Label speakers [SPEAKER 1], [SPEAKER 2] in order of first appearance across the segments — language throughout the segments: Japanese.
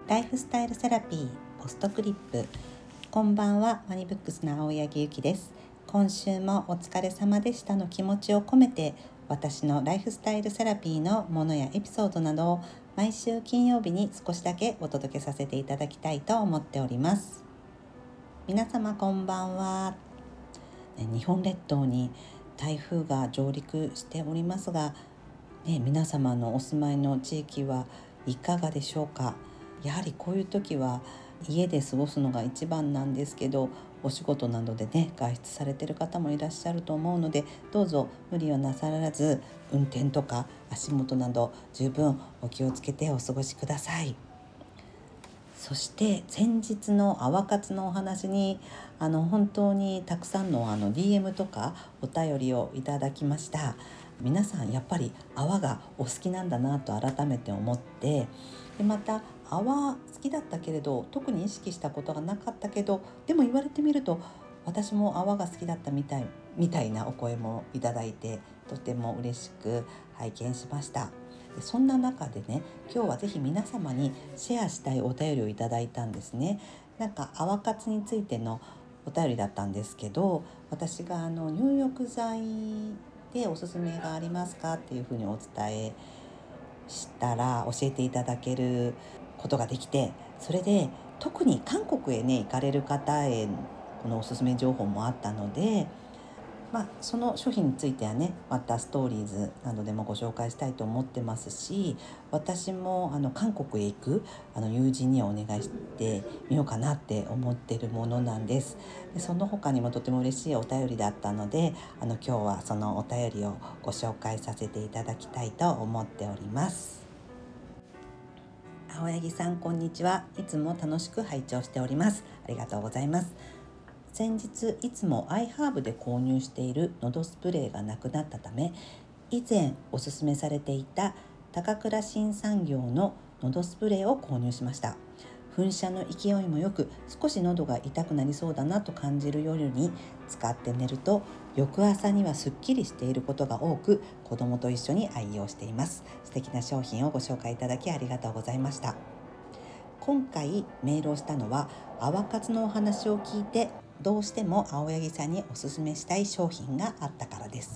[SPEAKER 1] ライフスタイルセラピーポストクリップ。こんばんは、ワニブックスの青柳ゆきです。今週もお疲れ様でしたの気持ちを込めて、私のライフスタイルセラピーのものやエピソードなどを毎週金曜日に少しだけお届けさせていただきたいと思っております。皆様こんばんは。日本列島に台風が上陸しておりますが、皆様のお住まいの地域はいかがでしょうか。やはりこういう時は家で過ごすのが一番なんですけど、お仕事などで外出されている方もいらっしゃると思うので、どうぞ無理をなさらず運転とか足元など十分お気をつけてお過ごしください。そして先日の泡活のお話に本当にたくさんのDM とかお便りをいただきました。皆さんやっぱり泡がお好きなんだなと改めて思って、でまた泡好きだったけれど特に意識したことがなかったけど、でも言われてみると私も泡が好きだったみたいなお声もいただいて、とても嬉しく拝見しました。でそんな中で今日はぜひ皆様にシェアしたいお便りをいただいたんですね。泡活についてのお便りだったんですけど、私が入浴剤でおすすめがありますかっていうふうにお伝えしたら教えていただけることができて、それで特に韓国へ行かれる方へこのおすすめ情報もあったので、その商品についてはまたストーリーズなどでもご紹介したいと思ってますし、私も韓国へ行く友人にはお願いしてみようかなって思ってるものなんです。でその他にもとても嬉しいお便りだったので、今日はそのお便りをご紹介させていただきたいと思っております。青柳さんこんにちは。いつも楽しく拝聴しております。ありがとうございます。先日いつもアイハーブで購入している喉スプレーがなくなったため、以前おすすめされていた高倉新産業の喉スプレーを購入しました。噴射の勢いもよく、少し喉が痛くなりそうだなと感じる夜に使って寝ると、翌朝にはすっきりしていることが多く、子供と一緒に愛用しています。素敵な商品をご紹介いただきありがとうございました。今回メールをしたのは、泡活のお話を聞いてどうしても青柳さんにおすすめしたい商品があったからです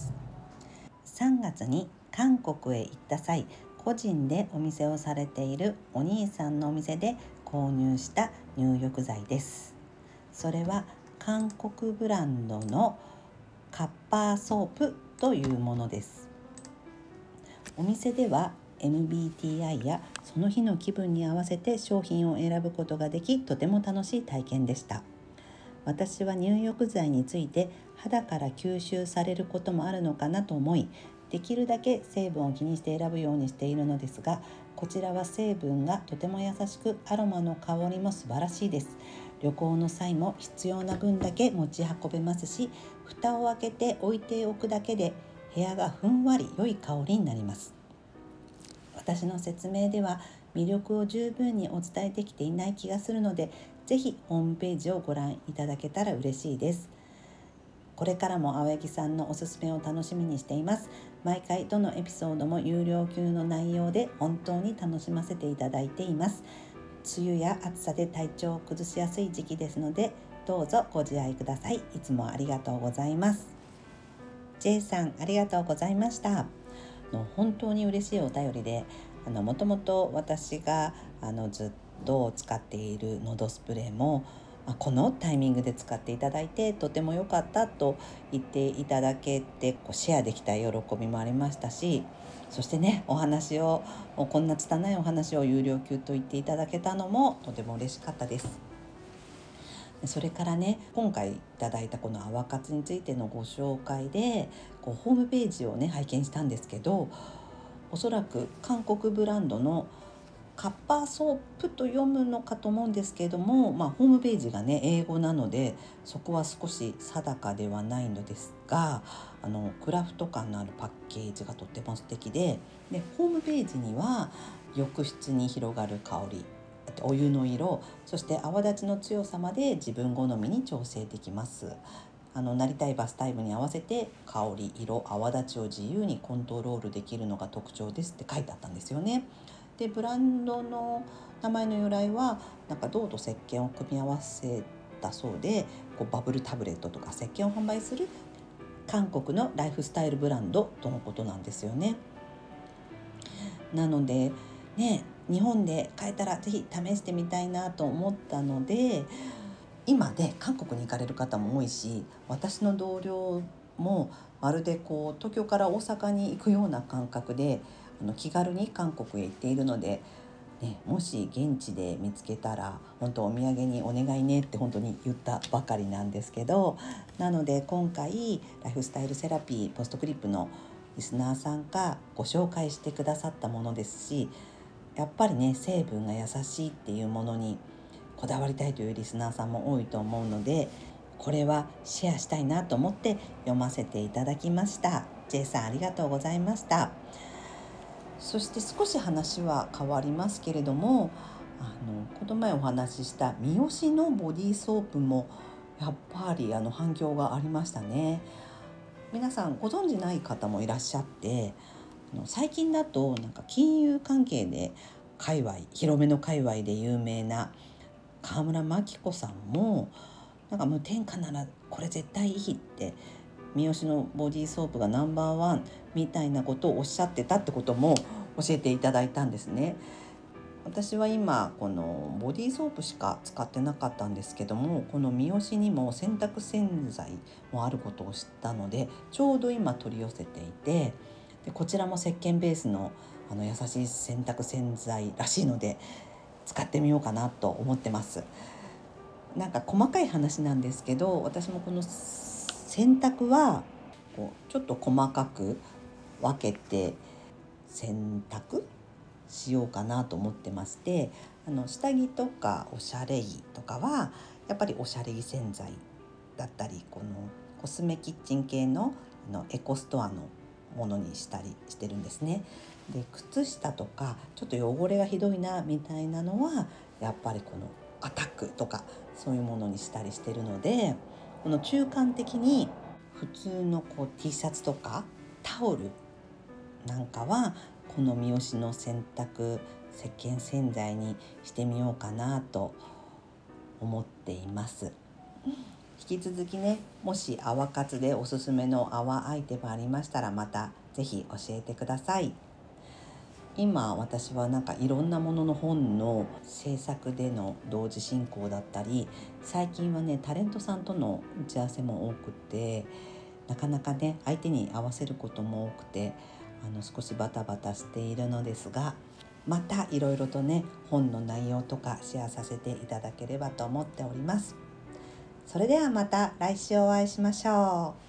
[SPEAKER 1] 。3月に韓国へ行った際、個人でお店をされているお兄さんのお店で購入した入浴剤です。それは韓国ブランドのカッパーソープというものです。お店では MBTI やその日の気分に合わせて商品を選ぶことができ、とても楽しい体験でした。私は入浴剤について肌から吸収されることもあるのかなと思い、できるだけ成分を気にして選ぶようにしているのですが、こちらは成分がとても優しく、アロマの香りも素晴らしいです。旅行の際も必要な分だけ持ち運べますし、蓋を開けて置いておくだけで部屋がふんわり良い香りになります。私の説明では魅力を十分にお伝えできていない気がするので、ぜひホームページをご覧いただけたら嬉しいです。これからも青柳さんのおすすめを楽しみにしています。毎回どのエピソードも有料級の内容で本当に楽しませていただいています。梅雨や暑さで体調を崩しやすい時期ですので、どうぞご自愛ください。いつもありがとうございます。J さんありがとうございました。本当に嬉しいお便りで、もともと私がずっと使っている喉スプレーもこのタイミングで使っていただいてとても良かったと言っていただけて、シェアできた喜びもありましたし、そしてお話をこんな拙いお話を有料級と言っていただけたのもとても嬉しかったです。それから今回いただいたこの泡活についてのご紹介でホームページを拝見したんですけど、おそらく韓国ブランドのカッパーソープと読むのかと思うんですけれども、ホームページが英語なのでそこは少し定かではないのですが、クラフト感のあるパッケージがとても素敵で、ホームページには浴室に広がる香り、お湯の色、そして泡立ちの強さまで自分好みに調整できます。なりたいバスタイムに合わせて香り、色、泡立ちを自由にコントロールできるのが特徴ですって書いてあったんですよね。 でブランドの名前の由来はなんか銅と石鹸を組み合わせたそうで、こうバブルタブレットとか石鹸を販売する韓国のライフスタイルブランドとのことなんですよね。なのでね、日本で買えたらぜひ試してみたいなと思ったので、今ね韓国に行かれる方も多いし、私の同僚もまるでこう東京から大阪に行くような感覚で気軽に韓国へ行っているので、ね、もし現地で見つけたら本当お土産にお願いねって本当に言ったばかりなんですけど、なので今回ライフスタイルセラピーポストクリップのリスナーさんがご紹介してくださったものですし、やっぱりね成分が優しいっていうものにこだわりたいというリスナーさんも多いと思うので、これはシェアしたいなと思って読ませていただきました。 J さんありがとうございました。そして少し話は変わりますけれども、この前お話しした三好のボディーソープもやっぱり反響がありましたね。皆さんご存じない方もいらっしゃって、最近だとなんか金融関係で広めの界隈で有名な川村真紀子さんもなんか無添加ならこれ絶対いいって、三好のボディーソープがナンバーワンみたいなことをおっしゃってたってことも教えていただいたんですね。私は今このボディーソープしか使ってなかったんですけども、この三好にも洗濯洗剤もあることを知ったので、ちょうど今取り寄せていて、でこちらも石鹸ベースの優しい洗濯洗剤らしいので使ってみようかなと思ってます。なんか細かい話なんですけど、私もこの洗濯はこうちょっと細かく分けて洗濯しようかなと思ってまして、下着とかおしゃれ着とかはやっぱりおしゃれ着洗剤だったり、このコスメキッチン系のエコストアのものにしたりしてるんですね。で靴下とかちょっと汚れがひどいなみたいなのはやっぱりこのアタックとかそういうものにしたりしてるので、この中間的に普通のこう T シャツとかタオルなんかはこの三好の洗濯石鹸洗剤にしてみようかなと思っています。引き続きね、もし泡活でおすすめの泡アイテムありましたらまたぜひ教えてください。今私はなんかいろんなものの本の制作での同時進行だったり、最近はねタレントさんとの打ち合わせも多くて、なかなかね相手に合わせることも多くて少しバタバタしているのですが、またいろいろとね本の内容とかシェアさせていただければと思っております。それではまた来週お会いしましょう。